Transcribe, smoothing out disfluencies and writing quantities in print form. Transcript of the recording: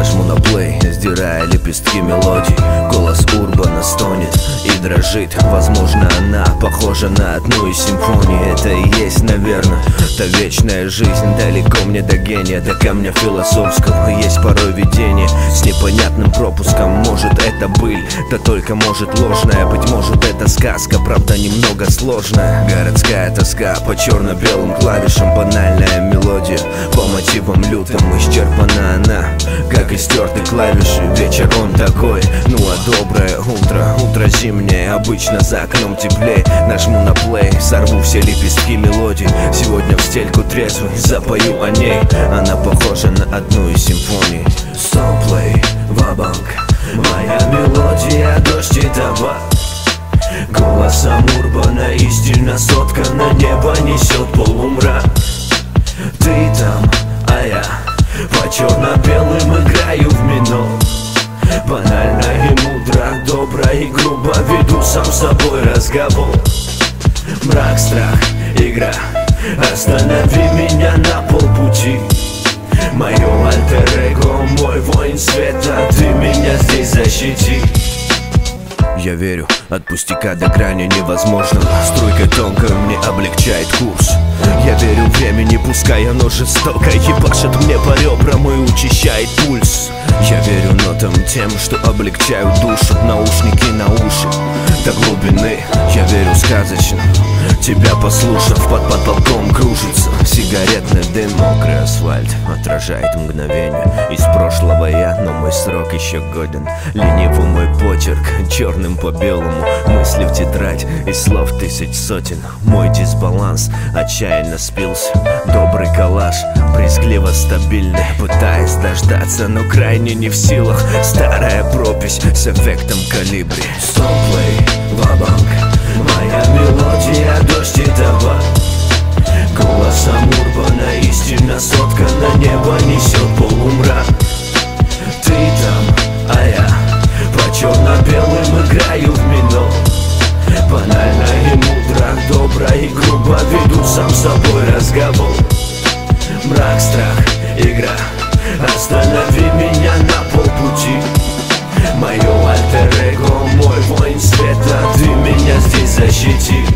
нажму на плей, сдирая лепестки мелодий. Голос Урбана стонет и дрожит. Возможно, она похожа на одну из симфоний. Это и есть, наверное, та вечная жизнь. Далеко мне до гения, до камня философского. Есть порой видение с непонятным пропуском. Может, это быль, да только может ложная. Быть может, это сказка, правда немного сложная. Городская тоска по черно-белым клавишам. Банальная мелодия по мотивам лютым. Исчерпана она, как и стерты клавиши. Вечер он такой, ну а доброе утро. Утро зимнее, обычно за окном теплее. Нажму на плей, сорву все лепестки мелодий. Сегодня в стельку трезвый, запою о ней. Она похожа на одну из симфоний. Stop play, ва-банк. Моя мелодия, дождь и табак. Голосом Урбана и стильно соткано. Небо несет полумрак. Ты там, а я по черно-белым играю в минор. Банально и мудро, добро и грубо веду сам с собой разговор. Мрак, страх, игра, останови меня на полпути. Мое альтер-эго, мой воин света, ты меня здесь защити. Я верю, от пустяка до грани невозможного. Струйка тонкая мне облегчает курс. Я верю времени, пускай оно жестоко ебашит мне по ребрам и учащает пульс. Я верю нотам тем, что облегчают душу. Наушники на уши до глубины. Я верю сказочно, тебя послушав, под потолком кружится сигаретный дым. Мокрый асфальт отражает мгновение из прошлого я, но мой срок еще годен. Ленивый мой почерк, черным по белому. Мысли в тетрадь из слов тысяч сотен. Мой дисбаланс отчаянно спился. Добрый коллаж, брезгливо стабильный. Пытаясь дождаться, но крайне не в силах. Старая пропись с эффектом колибри. Stop play, ва-банк. Моя мелодия, дождь и табак. Голосом Урбана истинно соткано. Небо несет полумрак. Ты там, а я по черно-белым играю в минор. Банально и мудро, добро и грубо веду сам с собой разговор. Мрак, страх, игра, останови меня на полпути. Мое альтер-эго, мой воин света, ты меня здесь защити.